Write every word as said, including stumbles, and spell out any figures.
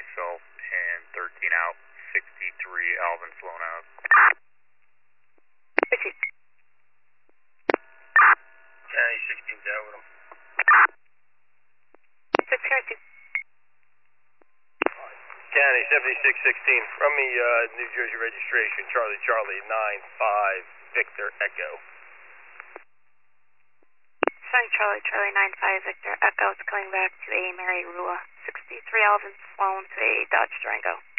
myself, and thirteen out, sixty-three, Alvin flown out. County sixteen's out with him. County seventy-six sixteen, from me, uh, New Jersey registration, Charlie Charlie, nine five, Victor Echo. Sorry, Charlie Charlie, nine five, Victor Echo. It's coming back to a Mary Rua. sixty-three Alvin flown to a Dodge Durango.